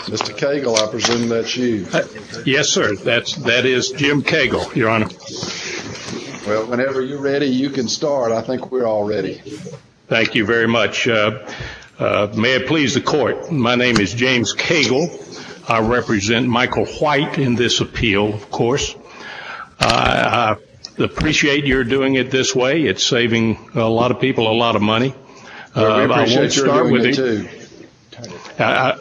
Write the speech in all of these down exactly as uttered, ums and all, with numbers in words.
Mister Cagle, I presume that's you. Uh, yes, sir. That's, that is Jim Cagle, Your Honor. Well, whenever you're ready, you can start. I think we're all ready. Thank you very much. Uh, uh, may it please the court, my name is James Cagle. I represent Michael White in this appeal, of course. Uh, I appreciate your doing it this way. It's saving a lot of people a lot of money. Well, we appreciate uh, I won't your start doing with it, it too. I,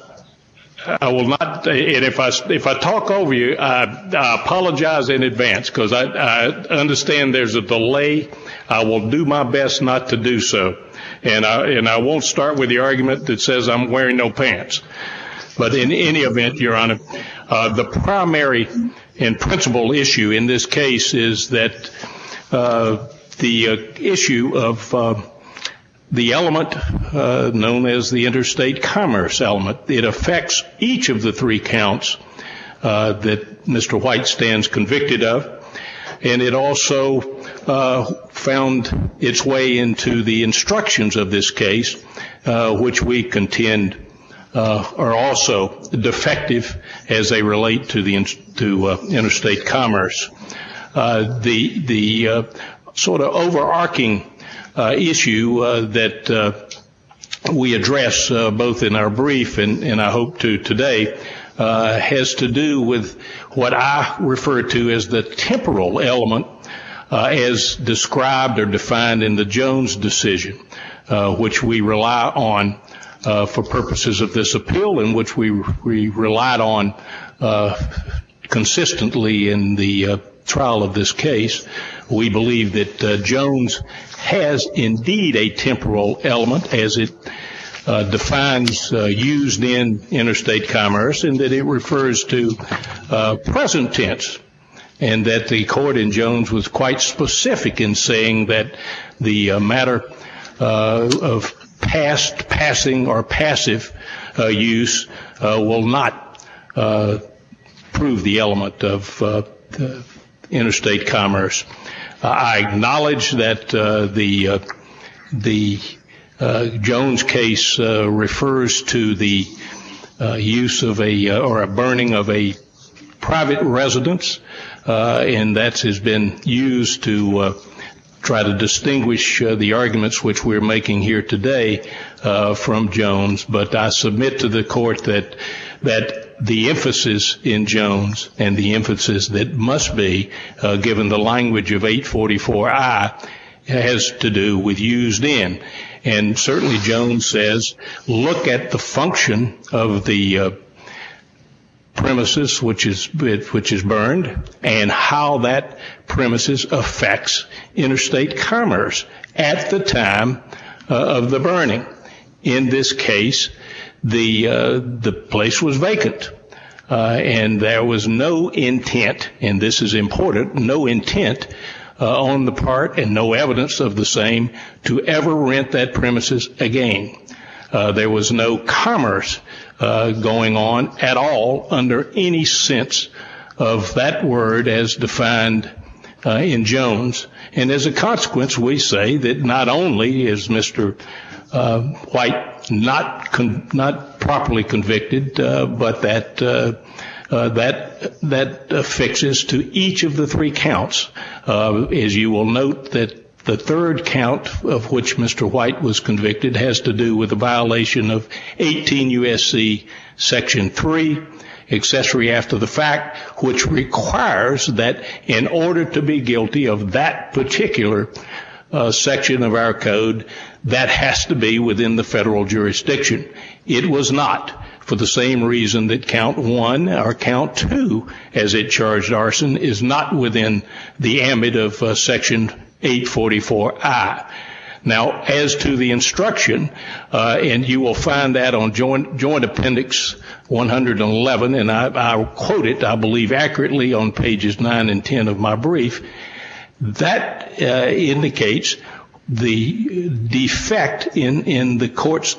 I will not, and if I, if I talk over you, I, I apologize in advance because I, I understand there's a delay. I will do my best not to do so. And I, and I won't start with the argument that says I'm wearing no pants. But in any event, Your Honor, uh, the primary and principal issue in this case is that uh, the uh, issue of uh, the element uh, known as the interstate commerce element. It affects each of the three counts uh, that Mister White stands convicted of, and it also uh, found its way into the instructions of this case, uh, which we contend uh, are also defective as they relate to the to uh, interstate commerce. Uh, the the uh, sort of overarching Uh, issue uh, that uh, we address uh, both in our brief and, and I hope to today uh, has to do with what I refer to as the temporal element uh, as described or defined in the Jones decision, uh, which we rely on uh, for purposes of this appeal and which we, we relied on uh, consistently in the uh, trial of this case. We believe that uh, Jones has indeed a temporal element as it uh, defines uh, used in interstate commerce, and that it refers to uh, present tense, and that the court in Jones was quite specific in saying that the uh, matter uh, of past, passing, or passive uh, use uh, will not uh, prove the element of uh, the interstate commerce. Uh, I acknowledge that uh, the uh, the uh, Jones case uh, refers to the uh, use of a uh, or a burning of a private residence, uh, and that has been used to uh, try to distinguish uh, the arguments which we're making here today uh, from Jones. But I submit to the court that that the emphasis in Jones and the emphasis that must be uh, given the language of eight forty-four I has to do with used in. And certainly Jones says, look at the function of the uh, premises which is which is burned and how that premises affects interstate commerce at the time uh, of the burning. In this case, the uh, the place was vacant, uh, and there was no intent, and this is important, no intent uh, on the part and no evidence of the same to ever rent that premises again. Uh, there was no commerce uh, going on at all under any sense of that word as defined uh, in Jones. And as a consequence, we say that not only is Mister Uh, White not con- not properly convicted, uh, but that uh, uh, that that affixes to each of the three counts. Uh, as you will note, that the third count of which Mister White was convicted has to do with a violation of eighteen U S C Section three, accessory after the fact, which requires that in order to be guilty of that particular uh, section of our code, that has to be within the federal jurisdiction. It was not, for the same reason that count one or count two, as it charged arson, is not within the ambit of uh, section eight forty-four I. Now, as to the instruction, uh, and you will find that on Joint, Joint Appendix one hundred eleven, and I, I quote it, I believe, accurately on pages nine and ten of my brief, that uh, indicates the defect in, in the court's...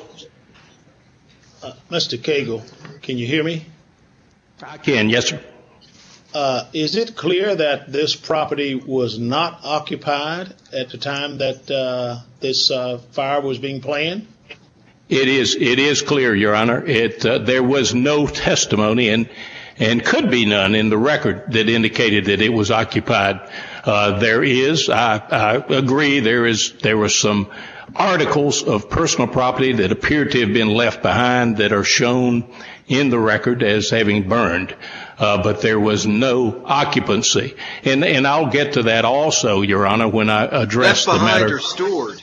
Uh, Mister Cagle, can you hear me? I can, yes, sir. Uh, is it clear that this property was not occupied at the time that uh, this uh, fire was being planned? It is. It is clear, Your Honor. It uh, there was no testimony, and and could be none in the record that indicated that it was occupied. Uh, there is. I, I agree. There is. There was some articles of personal property that appear to have been left behind that are shown in the record as having burned, uh, but there was no occupancy. And and I'll get to that also, Your Honor, when I address the matter. Left behind or stored?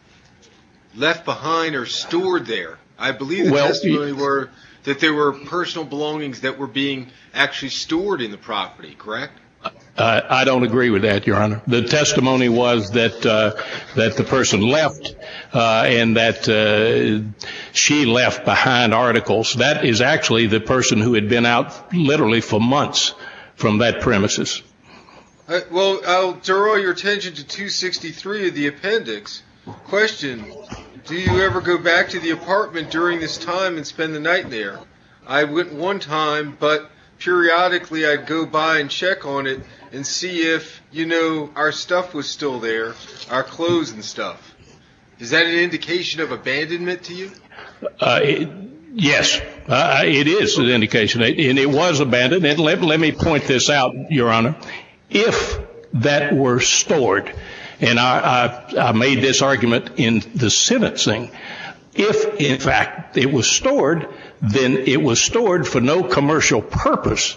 Left behind or stored there? I believe the well, testimony were that there were personal belongings that were being actually stored in the property, correct? Uh, I don't agree with that, Your Honor. The testimony was that uh, that the person left uh, and that uh, she left behind articles. That is actually the person who had been out literally for months from that premises. Uh, well, I'll draw your attention to two sixty-three of the appendix. Question, do you ever go back to the apartment during this time and spend the night there? I went one time, but periodically I'd go by and check on it and see if, you know, our stuff was still there, our clothes and stuff. Is that an indication of abandonment to you? Uh, it, yes, uh, it is an indication, and it was abandoned. And let, let me point this out, Your Honor. If that were stored, and I, I, I made this argument in the sentencing, if in fact it was stored, then it was stored for no commercial purpose.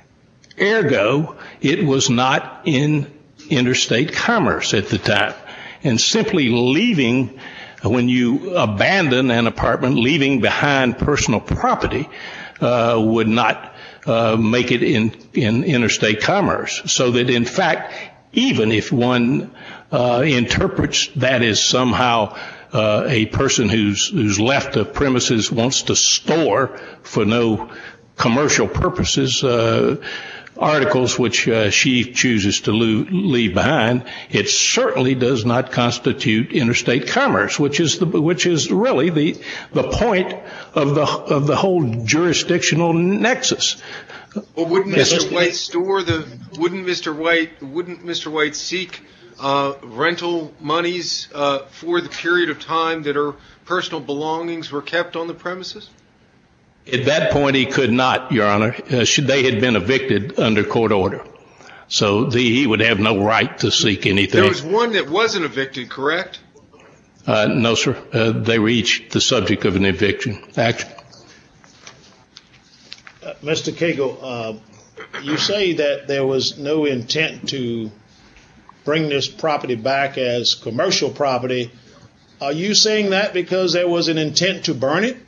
Ergo, it was not in interstate commerce at the time. And simply leaving, when you abandon an apartment, leaving behind personal property uh, would not uh, make it in, in interstate commerce. So that in fact, even if one uh, interprets that as somehow uh, a person who's who's left the premises wants to store for no commercial purposes uh, articles which uh, she chooses to lo- leave behind, it certainly does not constitute interstate commerce, which is the which is really the the point of the of the whole jurisdictional nexus. Well, wouldn't Mister White store the? Wouldn't Mister White? Wouldn't Mister White seek uh, rental monies uh, for the period of time that her personal belongings were kept on the premises? At that point, he could not, Your Honor. Uh, should they had been evicted under court order, so the, he would have no right to seek anything. There was one that wasn't evicted, correct? Uh, no, sir. Uh, they were each the subject of an eviction action. Uh, Mister Cagle, uh, you say that there was no intent to bring this property back as commercial property. Are you saying that because there was an intent to burn it?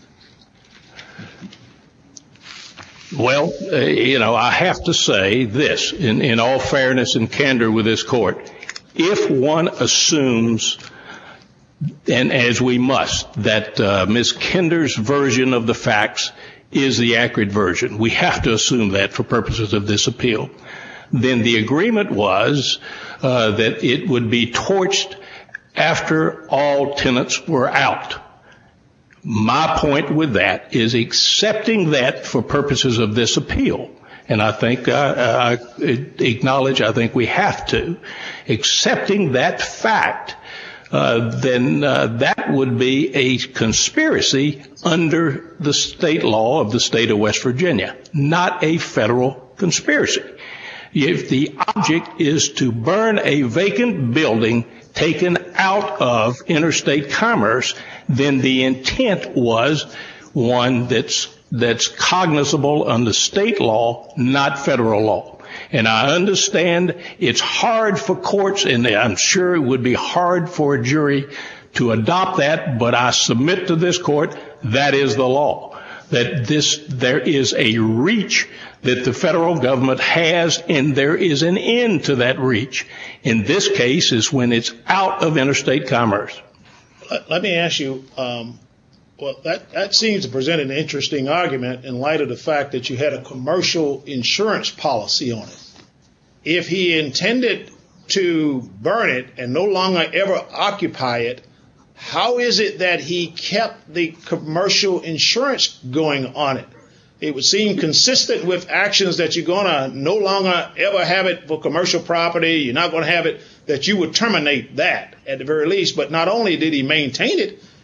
Well, uh, you know, I have to say this, in, in all fairness and candor with this court. If one assumes, and as we must, that uh, Miz Kinder's version of the facts is the accurate version, we have to assume that for purposes of this appeal, then the agreement was uh, that it would be torched after all tenants were out. My point with that is accepting that for purposes of this appeal, and I think uh, I acknowledge, I think we have to, accepting that fact, uh, then uh, that would be a conspiracy under the state law of the state of West Virginia, not a federal conspiracy. If the object is to burn a vacant building taken out of interstate commerce, then the intent was one that's that's cognizable under state law, not federal law. And I understand it's hard for courts, and I'm sure it would be hard for a jury to adopt that, but I submit to this court that is the law. That this, there is a reach that the federal government has, and there is an end to that reach. In this case is when it's out of interstate commerce. Let, let me ask you, um, well, that, that seems to present an interesting argument in light of the fact that you had a commercial insurance policy on it. If he intended to burn it and no longer ever occupy it, how is it that he kept the commercial insurance going on it? It would seem consistent with actions that you're going to no longer ever have it for commercial property. You're not going to have it, that you would terminate that at the very least. But not only did he maintain it,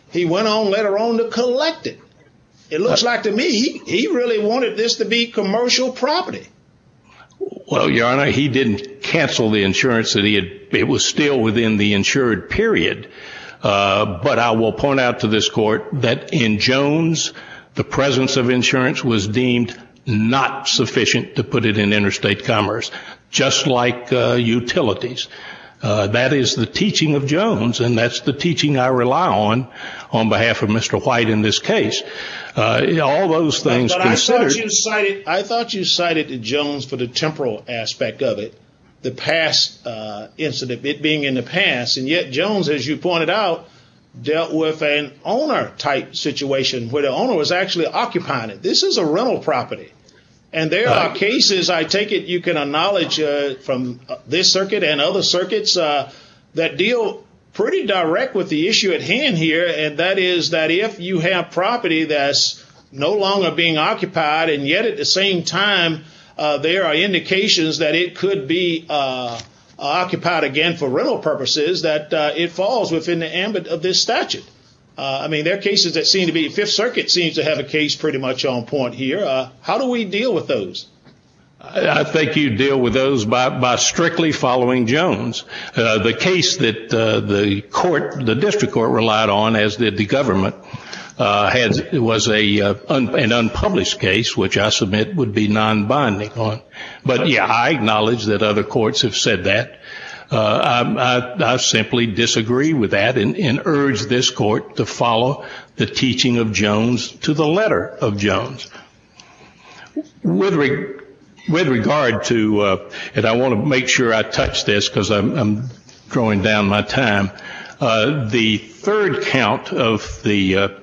he went on later on to collect it. It looks like to me he, he really wanted this to be commercial property. Well, Your Honor, he didn't cancel the insurance that he had. It was still within the insured period. Uh, but I will point out to this court that in Jones, the presence of insurance was deemed not sufficient to put it in interstate commerce, just like uh, utilities. Uh, that is the teaching of Jones, and that's the teaching I rely on on behalf of Mister White in this case. Uh, all those things but, but considered. I thought you cited, I thought you cited Jones for the temporal aspect of it, the past uh, incident, it being in the past, and yet Jones, as you pointed out, dealt with an owner-type situation where the owner was actually occupying it. This is a rental property. And there are cases, I take it you can acknowledge uh, from this circuit and other circuits uh, that deal pretty direct with the issue at hand here, and that is that if you have property that's no longer being occupied and yet at the same time uh, there are indications that it could be uh, occupied again for rental purposes, that uh, it falls within the ambit of this statute. Uh, I mean, there are cases that seem to be, Fifth Circuit seems to have a case pretty much on point here. Uh, how do we deal with those? I think you deal with those by, by strictly following Jones. Uh, the case that uh, the court, the district court relied on, as did the government, uh, had was a uh, un, an unpublished case, which I submit would be non-binding on. But yeah, I acknowledge that other courts have said that. Uh, I, I, I simply disagree with that and, and urge this court to follow the teaching of Jones to the letter of Jones. With, re, with regard to, uh, and I want to make sure I touch this because I'm, I'm drawing down my time, uh, the third count of the uh,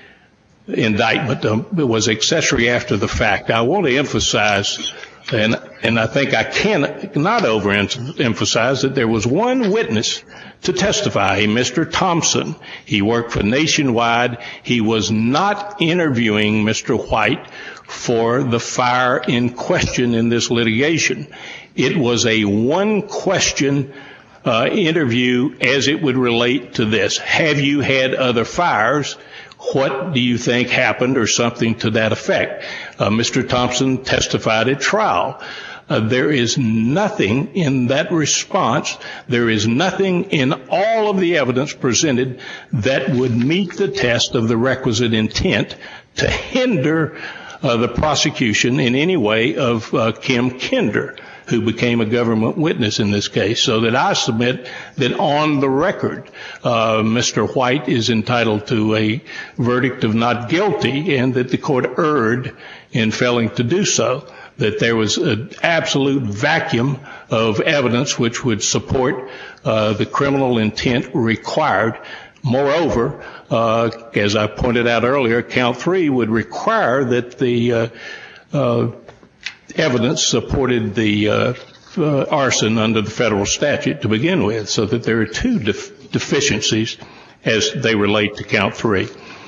indictment um, was accessory after the fact. I want to emphasize, and and I think I cannot overemphasize, that there was one witness to testify, Mister Thompson. He worked for Nationwide. He was not interviewing Mister White for the fire in question in this litigation. It was a one-question uh, interview as it would relate to this. Have you had other fires? What do you think happened, or something to that effect? Uh, Mister Thompson testified at trial. Uh, there is nothing in that response, there is nothing in all of the evidence presented that would meet the test of the requisite intent to hinder uh, the prosecution in any way of uh, Kim Kinder, who became a government witness in this case. So that I submit that on the record, uh, Mister White is entitled to a verdict of not guilty, and that the court erred in failing to do so, that there was an absolute vacuum of evidence which would support uh, the criminal intent required. Moreover, uh, as I pointed out earlier, count three would require that the uh, uh, evidence supported the uh, uh, arson under the federal statute to begin with, so that there are two def- deficiencies as they relate to count three.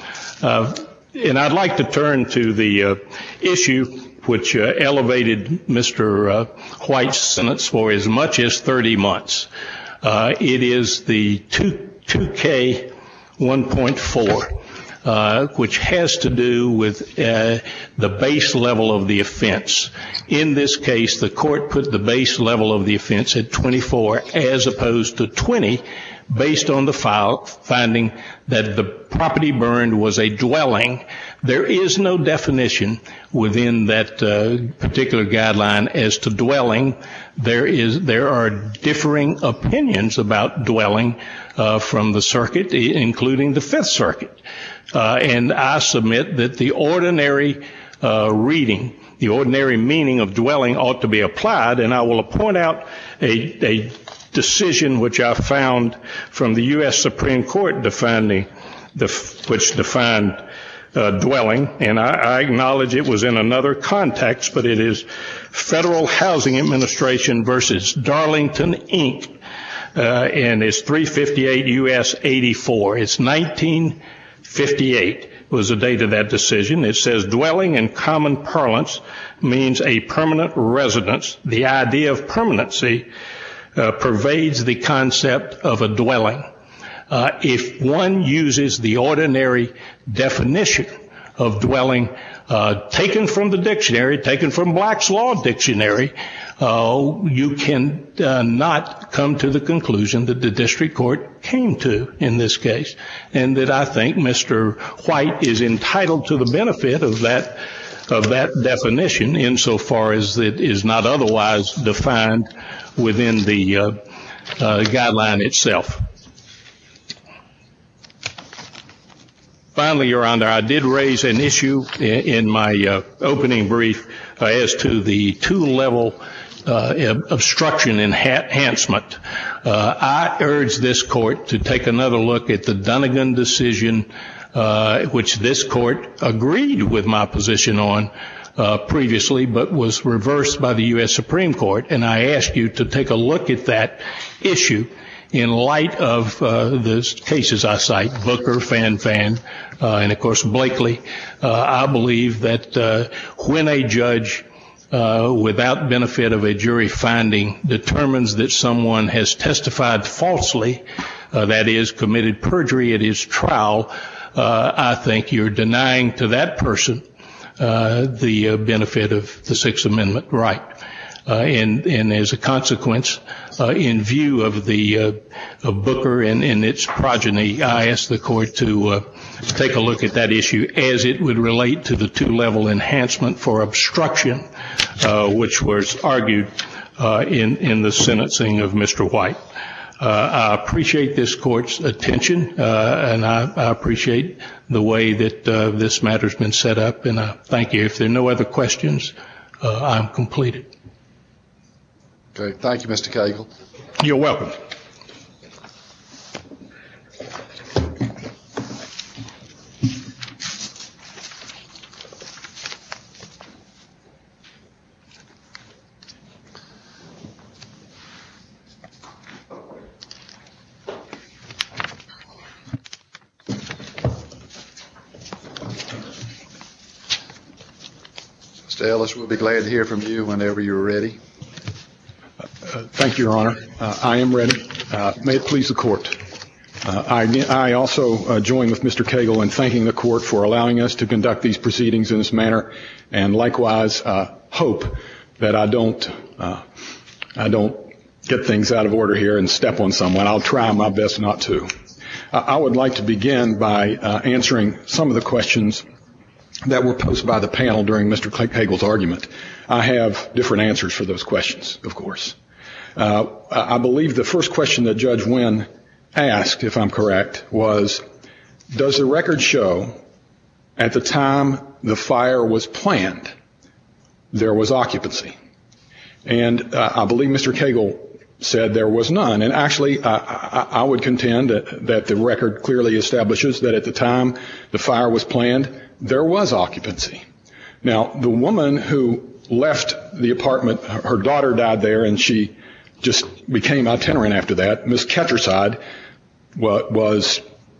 Uh, and I'd like to turn to the uh, issue which uh, elevated Mister Uh, White's sentence for as much as thirty months. Uh, it is the two K one point four. Uh, which has to do with uh, the base level of the offense. In this case, the court put the base level of the offense at twenty-four as opposed to twenty, based on the file finding that the property burned was a dwelling. There is no definition within that uh, particular guideline as to dwelling. There is, there are differing opinions about dwelling uh, from the circuit, including the Fifth Circuit. Uh, and I submit that the ordinary uh, reading, the ordinary meaning of dwelling ought to be applied, and I will point out a, a decision which I found from the U S Supreme Court defining the, which defined uh, dwelling, and I, I acknowledge it was in another context, but it is Federal Housing Administration versus Darlington, Incorporated, uh, and it's three fifty-eight U S eighty-four. It's nineteen fifty-eight was the date of that decision. It says dwelling in common parlance means a permanent residence. The idea of permanency uh, pervades the concept of a dwelling. uh, if one uses the ordinary definition of dwelling uh, taken from the dictionary, taken from Black's Law Dictionary, uh, you can uh, not come to the conclusion that the district court came to in this case, and that I think Mister White is entitled to the benefit of that of that definition insofar as it is not otherwise defined within the uh, uh, guideline itself. Finally, Your Honor, I did raise an issue in, in my uh, opening brief uh, as to the two-level uh, obstruction enhancement. Uh, I urge this court to take another look at the Dunnigan decision, uh, which this court agreed with my position on uh, previously, but was reversed by the U S Supreme Court. And I ask you to take a look at that issue in light of uh, the cases I cite, Booker, Fan Fan, uh, and of course Blakely. uh, I believe that uh, when a judge, uh, without benefit of a jury finding, determines that someone has testified falsely, uh, that is, committed perjury at his trial, uh, I think you're denying to that person uh, the uh, benefit of the Sixth Amendment right. Uh, and, and as a consequence, uh, in view of the uh, of Booker and, and its progeny, I ask the court to uh, take a look at that issue as it would relate to the two-level enhancement for obstruction, uh, which was argued uh, in in the sentencing of Mister White. Uh, I appreciate this court's attention, uh, and I, I appreciate the way that uh, this matter's been set up. And I thank you. If there are no other questions, uh, I'm completed. Okay, thank you, Mister Cagle. You're welcome. Mister Ellis, we'll be glad to hear from you whenever you're ready. Uh, thank you, Your Honor. Uh, I am ready. Uh, may it please the Court. Uh, I, I also uh, join with Mister Cagle in thanking the Court for allowing us to conduct these proceedings in this manner, and likewise uh, hope that I don't uh, I don't get things out of order here and step on someone. I'll try my best not to. Uh, I would like to begin by uh, answering some of the questions that were posed by the panel during Mister Cagle's argument. I have different answers for those questions, of course. Uh, I believe the first question that Judge Wynn asked, if I'm correct, was, does the record show at the time the fire was planned, there was occupancy? And uh, I believe Mister Cagle said there was none. And actually, I, I, I would contend that, that the record clearly establishes that at the time the fire was planned, there was occupancy. Now, the woman who left the apartment, her daughter died there, and she just became itinerant after that. Miss Ketcherside was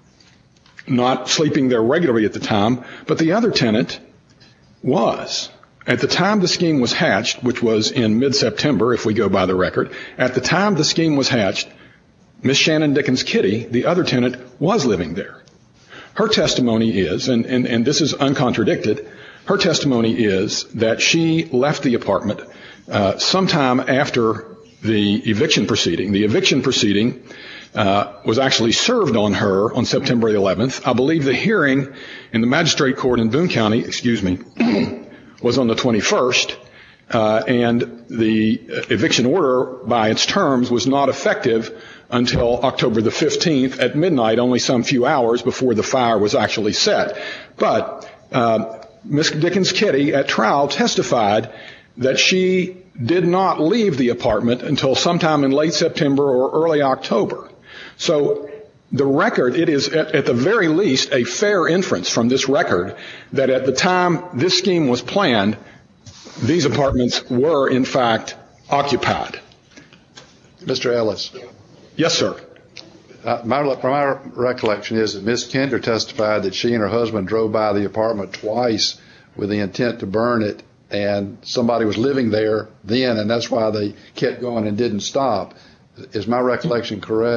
not sleeping there regularly at the time, but the other tenant was. At the time the scheme was hatched, which was in mid-September, if we go by the record, at the time the scheme was hatched, Miss Shannon Dickens Kitty, the other tenant, was living there. Her testimony is, and, and, and this is uncontradicted, her testimony is that she left the apartment uh, sometime after the eviction proceeding. The eviction proceeding uh, was actually served on her on September eleventh. I believe the hearing in the magistrate court in Boone County, excuse me, was on the twenty-first, uh, and the eviction order by its terms was not effective until October the fifteenth at midnight, only some few hours before the fire was actually set. But uh, Miss Dickens Kitty at trial testified that she did not leave the apartment until sometime in late September or early October. So the record, it is at, at the very least a fair inference from this record that at the time this scheme was planned, these apartments were in fact occupied. Mister Ellis. Yes, sir. Uh, my, my recollection is that Miss Kinder testified that she and her husband drove by the apartment twice with the intent to burn it, and somebody was living there then, and that's why they kept going and didn't stop. Is my recollection correct?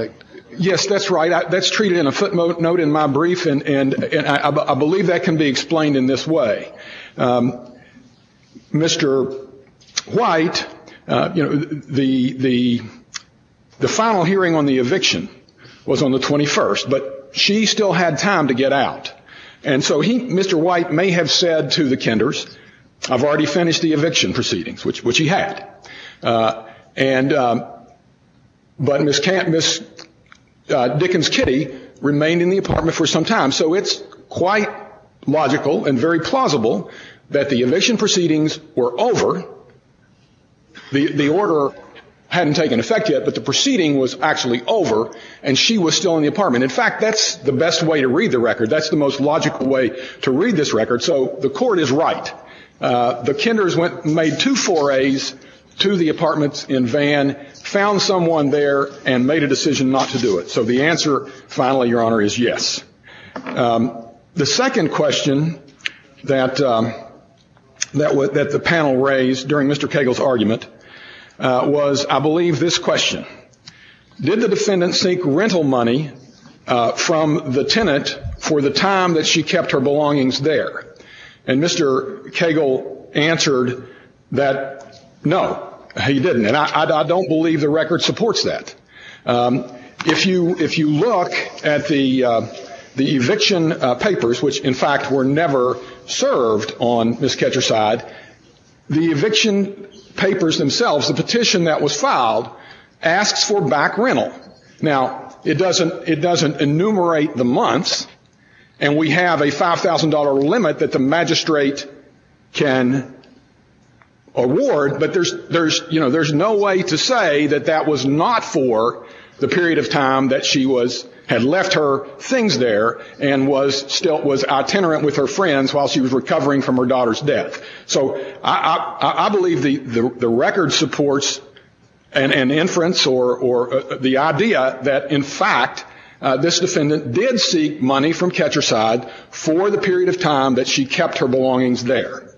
Yes, that's right. I, that's treated in a footnote note in my brief, and, and, and I, I believe that can be explained in this way. Um, Mister White, uh, you know, the the the final hearing on the eviction was on the twenty-first, but she still had time to get out, and so he, Mister White, may have said to the Kinders, "I've already finished the eviction proceedings," which which he had, uh, and um, but Miss Camp, Miss uh, Dickens Kitty remained in the apartment for some time, so it's quite logical and very plausible that the eviction proceedings were over. The, the order hadn't taken effect yet, but the proceeding was actually over, and she was still in the apartment. In fact, that's the best way to read the record. That's the most logical way to read this record. So the court is right. Uh, the Kinders went, made two forays to the apartments in Van, found someone there, and made a decision not to do it. So the answer, finally, Your Honor, is yes. Um, the second question that um, that, w- that the panel raised during Mister Cagle's argument uh, was, I believe, this question. Did the defendant seek rental money uh, from the tenant for the time that she kept her belongings there? And Mister Cagle answered that no, he didn't. And I, I, I don't believe the record supports that. Um, if you if you look at the uh, the eviction uh, papers, which in fact were never served on Miss Ketcher's side, the eviction papers themselves, the petition that was filed, asks for back rental. Now, it doesn't it doesn't enumerate the months, and we have a five thousand dollars limit that the magistrate can award, but there's there's you know there's no way to say that that was not for the period of time that she was had left her things there and was still was itinerant with her friends while she was recovering from her daughter's death. So I, I, I believe the, the, the record supports an, an inference or, or uh, the idea that, in fact, uh, this defendant did seek money from Ketcher's side for the period of time that she kept her belongings there.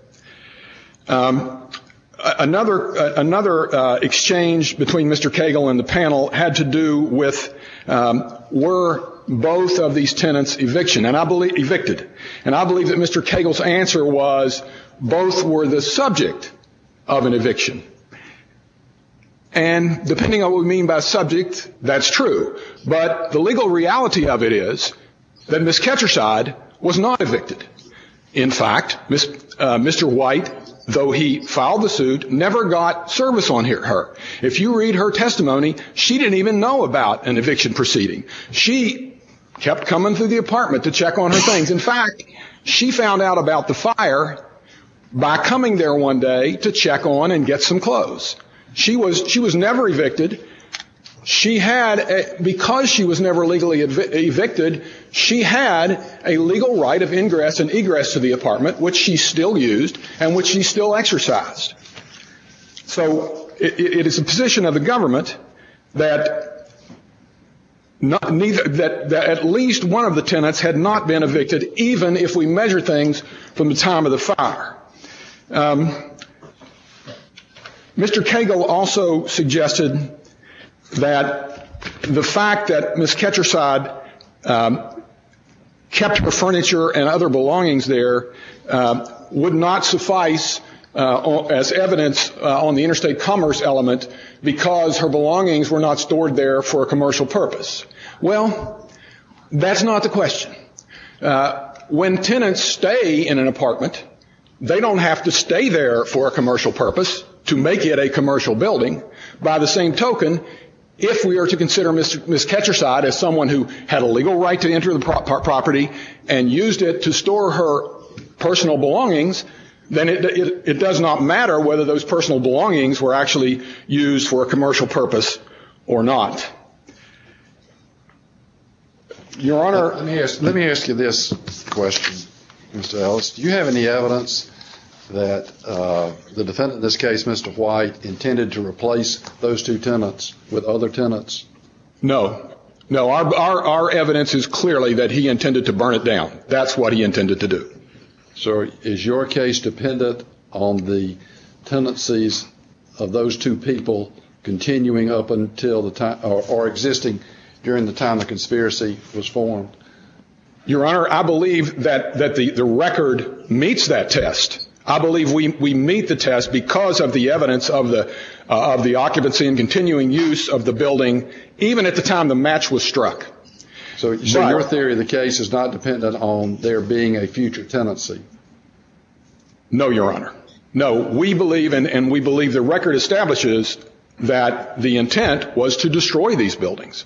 Um, another uh, another uh, exchange between Mister Cagle and the panel had to do with um, were both of these tenants eviction, and I believe evicted, and I believe that Mister Cagle's answer was both were the subject of an eviction. And depending on what we mean by subject, that's true. But the legal reality of it is that Miss Ketcher's side was not evicted. In fact, Miss, uh, Mister White, though he filed the suit, never got service on her. If you read her testimony, she didn't even know about an eviction proceeding. She kept coming through the apartment to check on her things. In fact, she found out about the fire by coming there one day to check on and get some clothes. She was she was never evicted. She had, a, because she was never legally ev- evicted, she had a legal right of ingress and egress to the apartment, which she still used and which she still exercised. So it, it is a position of the government that not, neither that, that at least one of the tenants had not been evicted, even if we measure things from the time of the fire. Um, Mister Cagle also suggested that the fact that Miss Ketcher's side um, kept her furniture and other belongings there uh, would not suffice uh, as evidence uh, on the interstate commerce element because her belongings were not stored there for a commercial purpose. Well, that's not the question. Uh, when tenants stay in an apartment, they don't have to stay there for a commercial purpose to make it a commercial building. By the same token, if we are to consider Miss Miss Ketcher's side as someone who had a legal right to enter the pro- property and used it to store her personal belongings, then it, it, it does not matter whether those personal belongings were actually used for a commercial purpose or not. Your Honor, let me ask, let me ask you this question, Mister Ellis. Do you have any evidence that uh, the defendant in this case, Mister White, intended to replace those two tenants with other tenants? No. No, our, our, our evidence is clearly that he intended to burn it down. That's what he intended to do. So is your case dependent on the tenancies of those two people continuing up until the time, or, or existing during the time the conspiracy was formed? Your Honor, I believe that, that the, the record meets that test. I believe we, we meet the test because of the evidence of the, uh, of the occupancy and continuing use of the building, even at the time the match was struck. So, so your theory of the case is not dependent on there being a future tenancy? No, Your Honor. No, we believe, and, and we believe the record establishes that the intent was to destroy these buildings.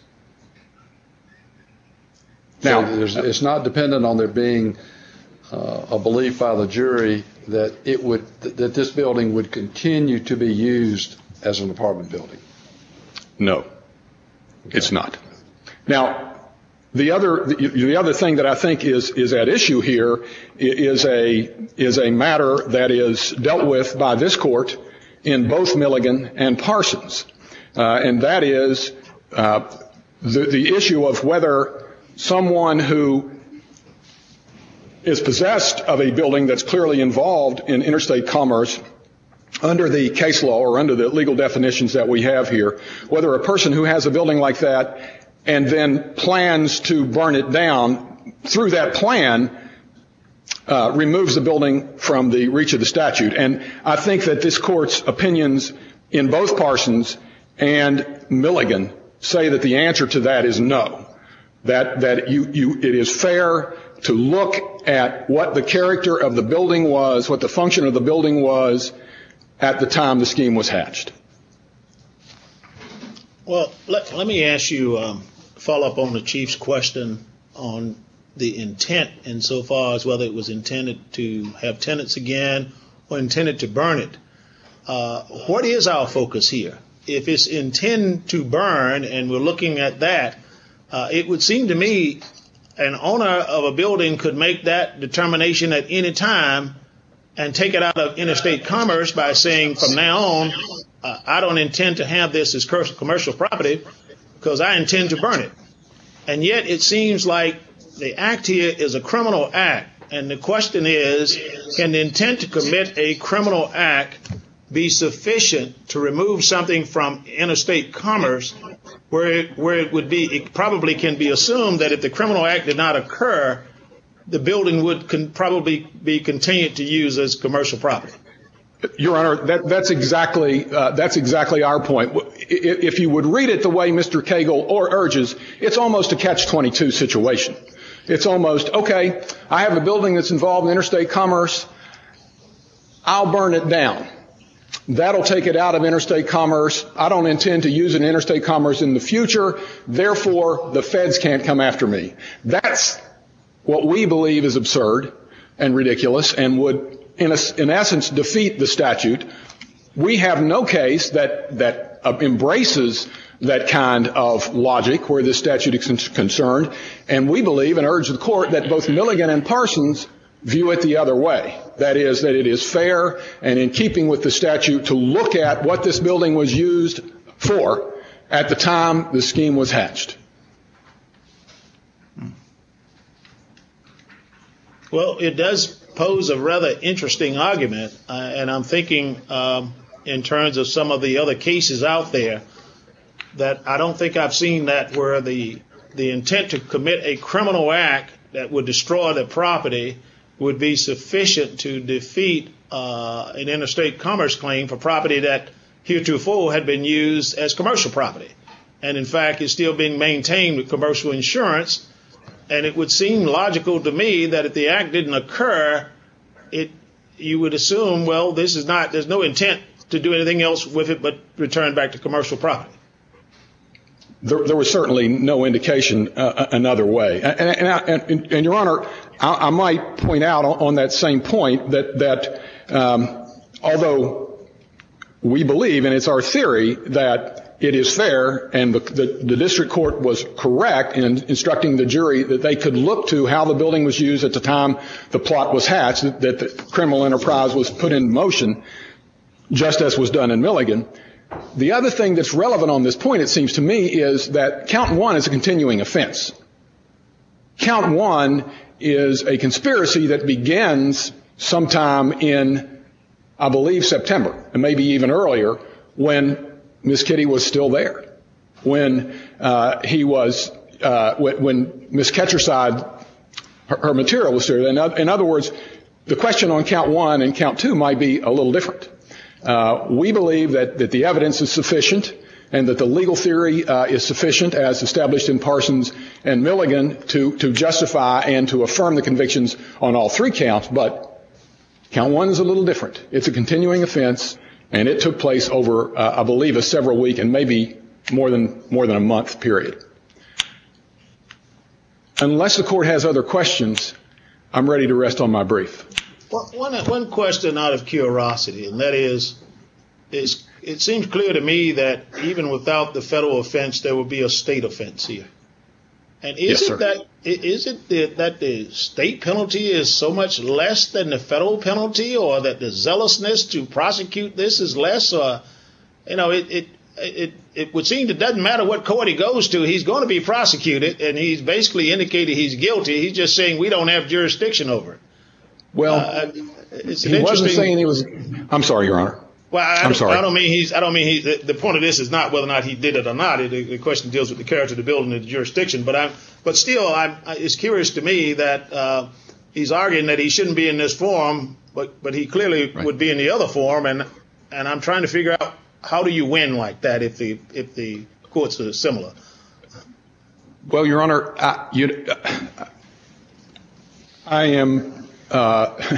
Now, so it's not dependent on there being uh, a belief by the jury that it would that this building would continue to be used as an apartment building. No, okay. It's not. Now, the other the, the other thing that I think is is at issue here is a is a matter that is dealt with by this court in both Milligan and Parsons, uh, and that is uh, the the issue of whether someone who is possessed of a building that's clearly involved in interstate commerce under the case law or under the legal definitions that we have here, whether a person who has a building like that and then plans to burn it down through that plan uh, removes the building from the reach of the statute. And I think that this court's opinions in both Parsons and Milligan say that the answer to that is no. That, that you, you, it is fair to look at what the character of the building was, what the function of the building was at the time the scheme was hatched. Well, let, let me ask you, um, follow up on the Chief's question on the intent insofar as whether it was intended to have tenants again or intended to burn it. Uh, what is our focus here? If it's intended to burn and we're looking at that, Uh, it would seem to me an owner of a building could make that determination at any time and take it out of interstate commerce by saying from now on, uh, I don't intend to have this as commercial property because I intend to burn it. And yet it seems like the act here is a criminal act. And the question is, can the intent to commit a criminal act be sufficient to remove something from interstate commerce where it, where it would be, it probably can be assumed that if the criminal act did not occur, the building would con- probably be continued to use as commercial property. Your Honor, that, that's exactly uh, that's exactly our point. If you would read it the way Mister Cagle or urges, it's almost a catch twenty-two situation. It's almost, okay, I have a building that's involved in interstate commerce. I'll burn it down. That'll take it out of interstate commerce. I don't intend to use it in interstate commerce in the future. Therefore, the feds can't come after me. That's what we believe is absurd and ridiculous and would, in, a, in essence, defeat the statute. We have no case that, that uh, embraces that kind of logic where this statute is concerned. And we believe and urge the court that both Milligan and Parsons view it the other way. That is, that it is fair and in keeping with the statute to look at what this building was used for at the time the scheme was hatched. Well, it does pose a rather interesting argument, uh, and I'm thinking um, in terms of some of the other cases out there that I don't think I've seen that where the the intent to commit a criminal act that would destroy the property would be sufficient to defeat uh, an interstate commerce claim for property that heretofore had been used as commercial property. And in fact, is still being maintained with commercial insurance. And it would seem logical to me that if the act didn't occur, it you would assume, well, this is not, there's no intent to do anything else with it but return back to commercial property. There, there was certainly no indication uh, another way. And, and, and, and Your Honor, I, I might point out on, on that same point that, that um, although we believe, and it's our theory, that it is fair and the, the, the district court was correct in instructing the jury that they could look to how the building was used at the time the plot was hatched, that, that the criminal enterprise was put in motion, just as was done in Milligan. The other thing that's relevant on this point, it seems to me, is that count one is a continuing offense. Count one is a conspiracy that begins sometime in, I believe, September, and maybe even earlier, when Miss Kitty was still there. when uh, he was, uh, when, when Miz Ketcherside, her, her material was there. In, in other words, the question on count one and count two might be a little different. Uh, we believe that, that the evidence is sufficient and that the legal theory uh, is sufficient as established in Parsons and Milligan to, to justify and to affirm the convictions on all three counts. But count one is a little different. It's a continuing offense, and it took place over, uh, I believe, a several week and maybe more than, more than a month period. Unless the court has other questions, I'm ready to rest on my brief. Well, one, one question out of curiosity, and that is, is it seems clear to me that even without the federal offense, there will be a state offense here. And is Yes, it sir. that is it the, that the state penalty is so much less than the federal penalty, or that the zealousness to prosecute this is less? Or, you know, it it it, it would seem it doesn't matter what court he goes to, he's going to be prosecuted, and he's basically indicated he's guilty. He's just saying we don't have jurisdiction over it. Well, Uh, it's an he wasn't interesting- saying he was. I'm sorry, Your Honor. Well, I, I'm don't, sorry. I don't mean he's. I don't mean he. The, the point of this is not whether or not he did it or not. It, the question deals with the character of the building and the jurisdiction. But I'm. But still, I'm. It's curious to me that uh, he's arguing that he shouldn't be in this forum, but but he clearly Right. would be in the other forum, and and I'm trying to figure out how do you win like that if the if the courts are similar. Well, Your Honor, I, you, I am. Uh,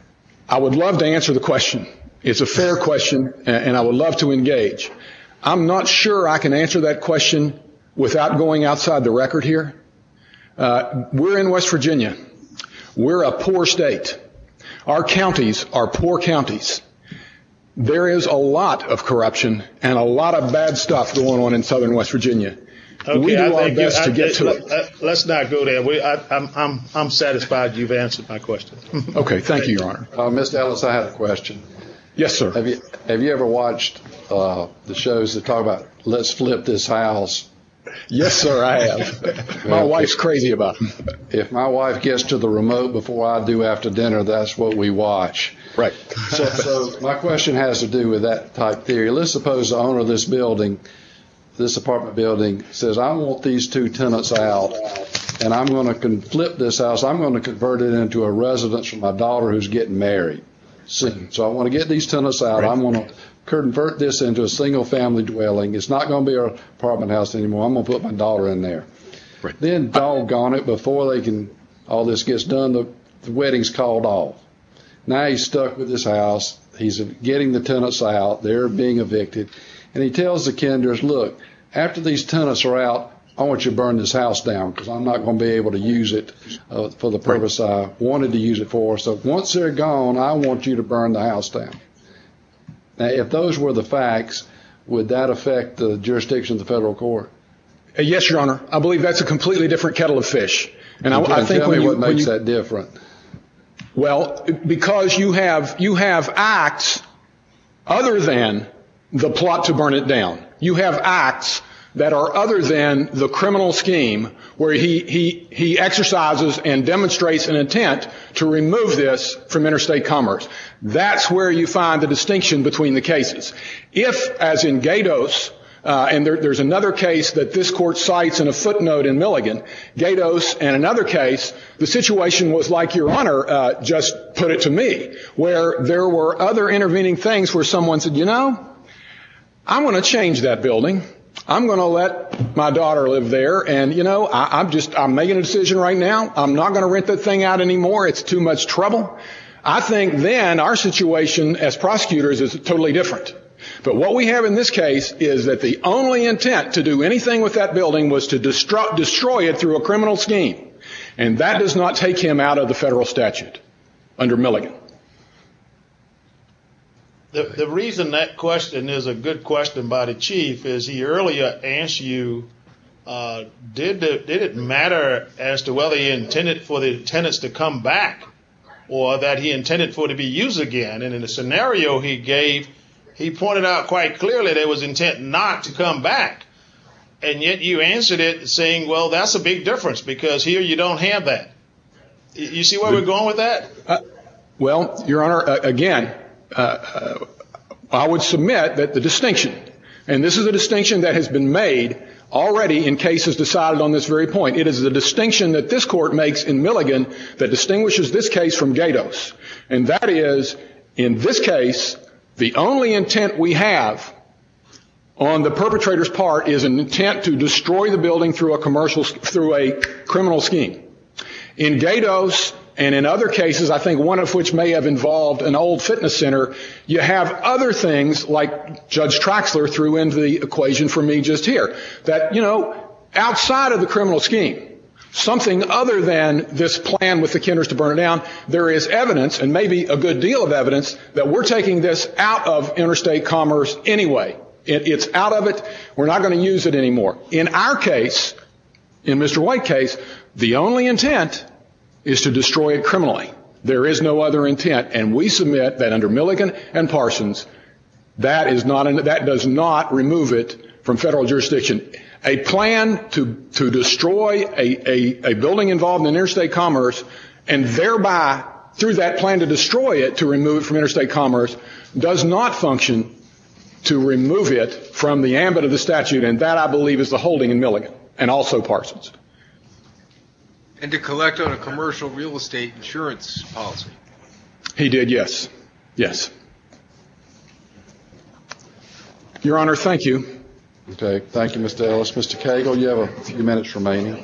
I would love to answer the question. It's a fair question, and I would love to engage. I'm not sure I can answer that question without going outside the record here. Uh, we're in West Virginia. We're a poor state. Our counties are poor counties. There is a lot of corruption and a lot of bad stuff going on in southern West Virginia. Okay, we do I our think you- best to I- get to let, it. let- Let's not go there. We, I, I'm I'm I'm satisfied you've answered my question. Okay, thank you, Your Honor. Uh, Mister Ellis, I had a question. Yes, sir. Have you have you ever watched uh, the shows that talk about let's flip this house? Yes, sir, I have. My wife's crazy about them. If my wife gets to the remote before I do after dinner, that's what we watch. Right. So, so my question has to do with that type theory. Let's suppose the owner of this building, this apartment building, says, I want these two tenants out, and I'm going to flip this house. I'm going to convert it into a residence for my daughter who's getting married soon. So I want to get these tenants out. Right. I'm going to convert this into a single-family dwelling. It's not going to be an apartment house anymore. I'm going to put my daughter in there. Right. Then, doggone it, before they can, all this gets done, the, the wedding's called off. Now he's stuck with this house. He's getting the tenants out. They're being evicted. And he tells the Kenders, look, after these tenants are out, I want you to burn this house down because I'm not going to be able to use it uh, for the purpose I wanted to use it for. So once they're gone, I want you to burn the house down. Now, if those were the facts, would that affect the jurisdiction of the federal court? Uh, Yes, Your Honor. I believe that's a completely different kettle of fish. And I, I And think tell when me you, what when makes you that different. well, because you have you have acts other than the plot to burn it down. You have acts that are other than the criminal scheme where he, he, he exercises and demonstrates an intent to remove this from interstate commerce. That's where you find the distinction between the cases. If, as in Gatos, uh, and there, there's another case that this court cites in a footnote in Milligan, Gatos and another case, the situation was like Your Honor uh, just put it to me, where there were other intervening things where someone said, you know, I'm going to change that building. I'm going to let my daughter live there. And, you know, I, I'm just, I'm making a decision right now. I'm not going to rent that thing out anymore. It's too much trouble. I think then our situation as prosecutors is totally different. But what we have in this case is that the only intent to do anything with that building was to destroy, destroy it through a criminal scheme. And that does not take him out of the federal statute under Milligan. The, the reason that question is a good question by the chief is he earlier asked you, uh, did the, did it matter as to whether he intended for the tenants to come back or that he intended for it to be used again? And in the scenario he gave, he pointed out quite clearly there was intent not to come back. And yet you answered it saying, well, that's a big difference because here you don't have that. You see where we're going with that? Uh, well, Your Honor, uh, again, uh, uh, I would submit that the distinction And this is a distinction that has been made already in cases decided on this very point. It is the distinction that this court makes in Milligan that distinguishes this case from Gatos. And that is, in this case, the only intent we have on the perpetrator's part is an intent to destroy the building through a commercial, through a criminal scheme. In Gatos and in other cases, I think one of which may have involved an old fitness center, you have other things like Judge Traxler threw into the equation for me just here. That, you know, outside of the criminal scheme, something other than this plan with the Kinders to burn it down, there is evidence, and maybe a good deal of evidence, that we're taking this out of interstate commerce anyway. It, it's out of it. We're not going to use it anymore. In our case, in Mister White's case, the only intent is to destroy it criminally. There is no other intent, and we submit that under Milligan and Parsons, that is not an, that does not remove it from federal jurisdiction. A plan to to destroy a, a, a building involved in interstate commerce, and thereby through that plan to destroy it to remove it from interstate commerce, does not function to remove it from the ambit of the statute, and that I believe is the holding in Milligan and also Parsons. And to collect on a commercial real estate insurance policy. He did, yes. Yes. Your Honor, thank you. Okay. Thank you, Mister Ellis. Mister Cagle, you have a few minutes remaining.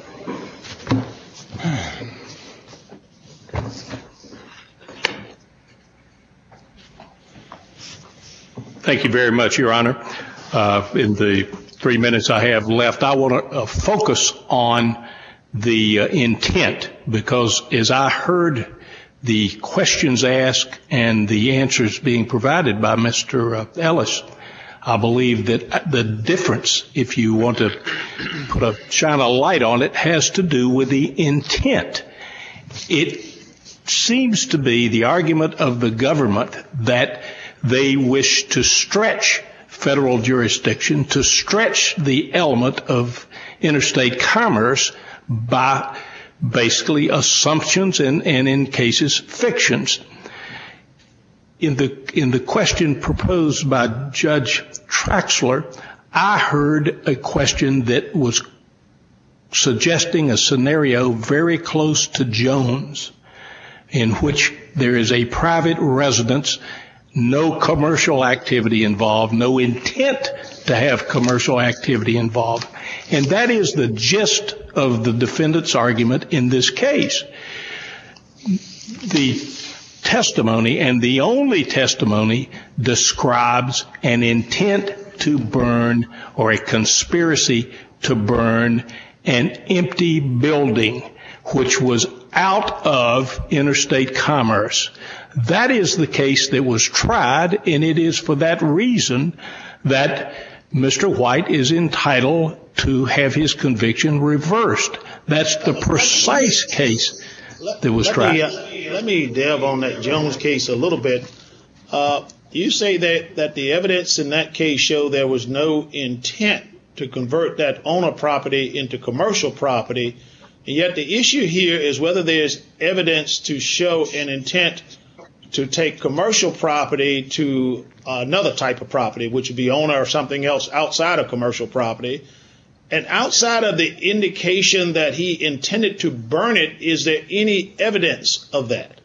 Thank you very much, Your Honor. Uh, in the three minutes I have left, I want to uh, focus on the uh, intent, because as I heard the questions asked and the answers being provided by Mister Uh, Ellis, I believe that the difference, if you want to put a shine a light on it, has to do with the intent. It seems to be the argument of the government that they wish to stretch federal jurisdiction, to stretch the element of interstate commerce by basically assumptions and, and in cases fictions. In the in the question proposed by Judge Traxler, I heard a question that was suggesting a scenario very close to Jones, in which there is a private residence, no commercial activity involved, no intent to have commercial activity involved. And that is the gist of the defendant's argument in this case. The testimony, and the only testimony, describes an intent to burn or a conspiracy to burn an empty building which was out of interstate commerce. That is the case that was tried, and it is for that reason that Mister White is entitled to have his conviction reversed. That's the precise case that was let tried. Me, uh, let me delve on that Jones case a little bit. Uh, you say that, that the evidence in that case showed there was no intent to convert that owner property into commercial property, and yet the issue here is whether there's evidence to show an intent to take commercial property to another type of property, which would be owner or something else outside of commercial property. And outside of the indication that he intended to burn it, is there any evidence of that?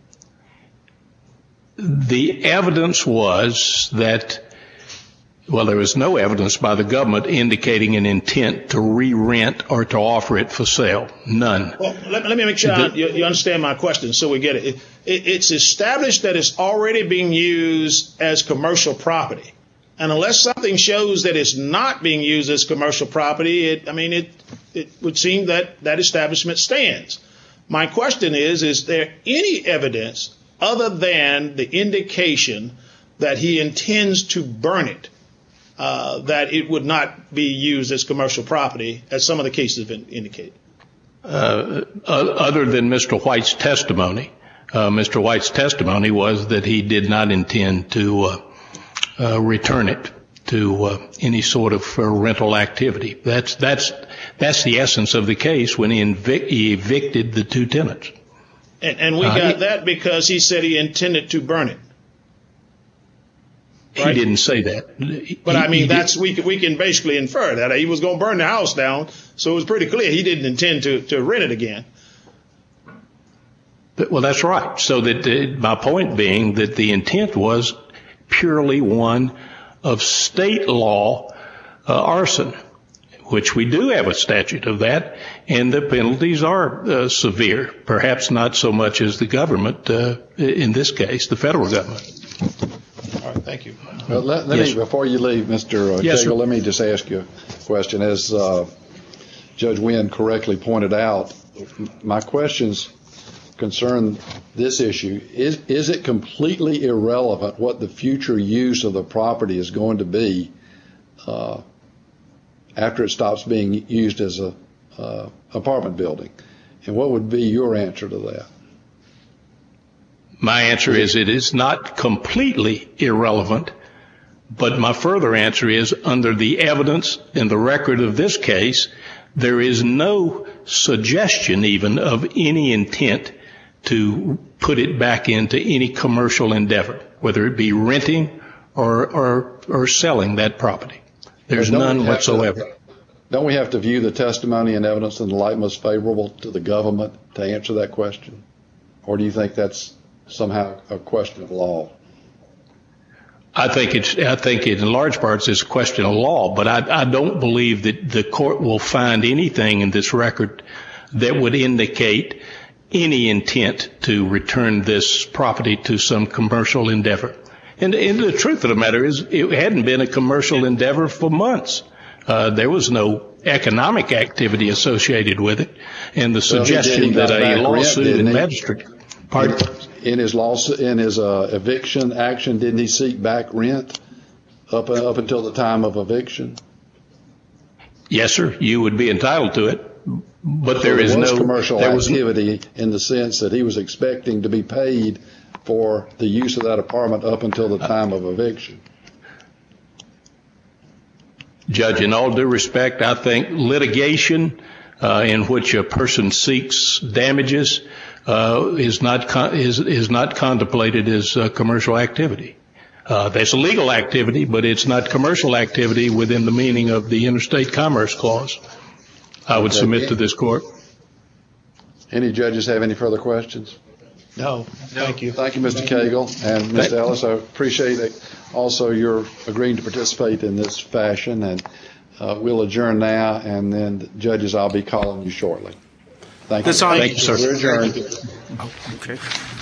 The evidence was that, well, there was no evidence by the government indicating an intent to re-rent or to offer it for sale. None. Well, let, let me make sure I, you, you understand my question so we get it. It, it. It's established that it's already being used as commercial property. And unless something shows that it's not being used as commercial property, it, I mean, it, it would seem that that establishment stands. My question is, is there any evidence other than the indication that he intends to burn it, uh, that it would not be used as commercial property, as some of the cases have indicated? Uh, other than Mister White's testimony, uh, Mister White's testimony was that he did not intend to uh, uh, return it to uh, any sort of uh, rental activity. That's that's that's the essence of the case when he, invic- he evicted the two tenants. And, and we got uh, he, that because he said he intended to burn it. right? He didn't say that. But He- I mean, he that's we can, we can basically infer that he was going to burn the house down. So it was pretty clear he didn't intend to, to rent it again. But- Well, that's right. So that uh, my point being that the intent was purely one of state law uh, arson, which we do have a statute of that, and the penalties are uh, severe, perhaps not so much as the government, uh, in this case, the federal government. All right, thank you. Well, let, let Yes, me, sir. before you leave, Mister Yes, Cagle, sir. let me just ask you a question. As uh, Judge Wynn correctly pointed out, my questions concern this issue. Is, is it completely irrelevant what the future use of the property is going to be uh, after it stops being used as a uh, apartment building? And what would be your answer to that? My answer is it is not completely irrelevant, but my further answer is under the evidence and the record of this case, there is no suggestion even of any intent to put it back into any commercial endeavor, whether it be renting or or, or selling that property. There's But don't none we have to- whatsoever. Don't we have to view the testimony and evidence in the light most favorable to the government to answer that question? Or do you think that's somehow a question of law? I think it's, I think it, in large parts it's a question of law, but I, I don't believe that the court will find anything in this record that would indicate any intent to return this property to some commercial endeavor. And, and the truth of the matter is it hadn't been a commercial endeavor for months. Uh, there was no economic activity associated with it. And the Well, he did. He suggestion got that a back rent, lawsuit didn't in he? magistrate, pardon? In his lawsuit, in his uh, eviction action, didn't he seek back rent up up until the time of eviction? Yes, sir, you would be entitled to it, but So there is was no commercial there was, activity in the sense that he was expecting to be paid for the use of that apartment up until the time of eviction. Judge, in all due respect, I think litigation uh, in which a person seeks damages uh, is not con- is is not contemplated as uh, commercial activity. Uh, that's a legal activity, but it's not commercial activity within the meaning of the Interstate Commerce Clause. I would Okay. submit to this court. Any judges have any further questions? No, thank you. Thank you, Mister Cagle. And Mister Ellis, I appreciate it. Also your agreeing to participate in this fashion. And uh, we'll adjourn now, and then, judges, I'll be calling you shortly. Thank you. That's all. Thank you, sir. We're adjourned. Okay.